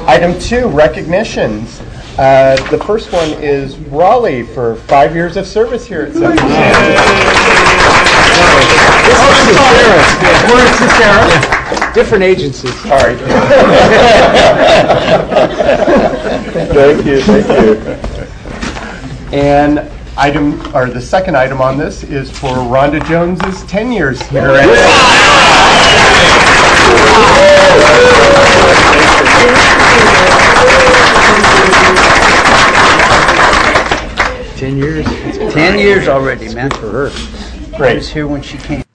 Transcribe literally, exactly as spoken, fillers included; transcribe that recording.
Item two, recognitions. Uh, the first one is Raleigh for five years of service here at Seven Sarah. Different agencies. Sorry. Thank you, thank you. And item, or the second item on this is for Rhonda Jones's ten years here at Ten years. Ten years already, man. For her. Great. I was here when she came.